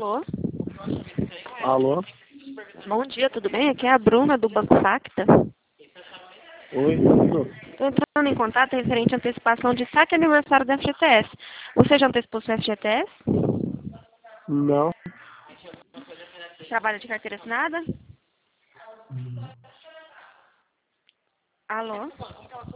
Alô? Alô? Bom dia, tudo bem? Aqui é a Bruna do Banco Facta. Oi, tudo? Estou entrando em contato referente à antecipação de saque aniversário da FGTS. Você já antecipou sua FGTS? Não. Trabalha de carteira assinada? Alô?